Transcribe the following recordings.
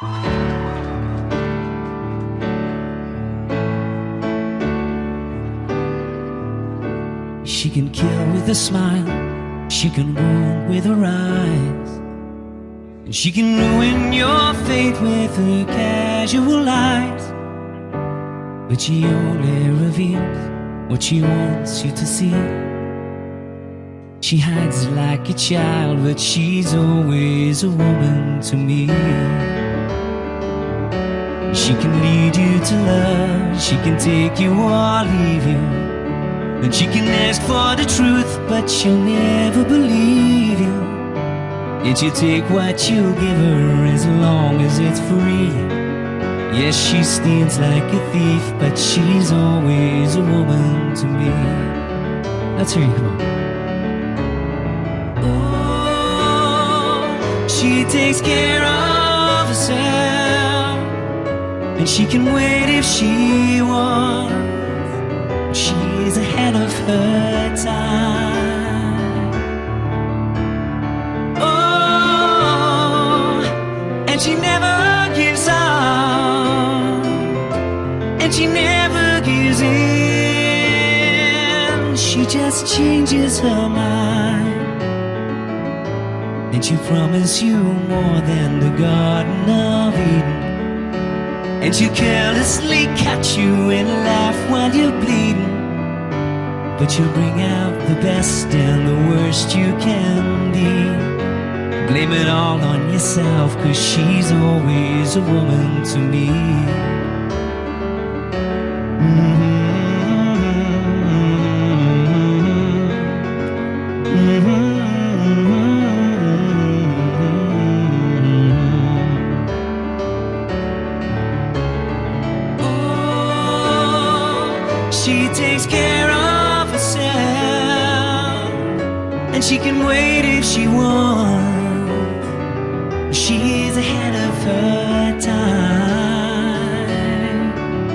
She can kill with a smile, she can wound with her eyes, and she can ruin your faith with her casual lies. But she only reveals what she wants you to see. She hides like a child, but she's always a woman to me. She can lead you to love, she can take you or leave you, and she can ask for the truth, but she'll never believe you. Yet you take what you give her as long as it's free. Yes, she steals like a thief, but she's always a woman to me. Let's hear you, come on. Oh, she takes care of herself, and she can wait if she wants. She's ahead of her time. Oh, and she never gives up, and she never gives in. She just changes her mind, and she promises you more than the Garden of Eden. And she'll carelessly catch you and laugh while you're bleeding. But she'll bring out the best and the worst you can be. Blame it all on yourself, 'cause she's always a woman to me. She takes care of herself, and she can wait if she wants. She's ahead of her time.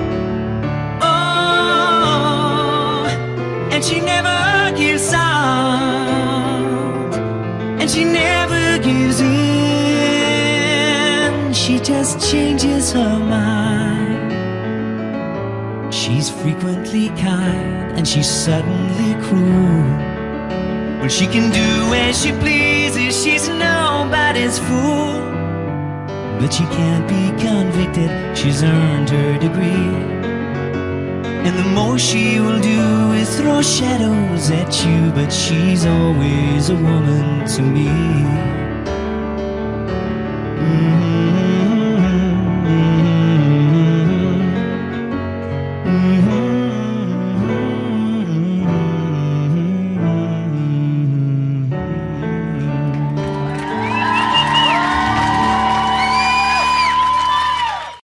Oh, and she never gives up, and she never gives in. She just changes her mind. She's frequently kind, and she's suddenly cruel. Well, she can do as she pleases, she's nobody's fool. But she can't be convicted, she's earned her degree. And the most she will do is throw shadows at you, but she's always a woman to me.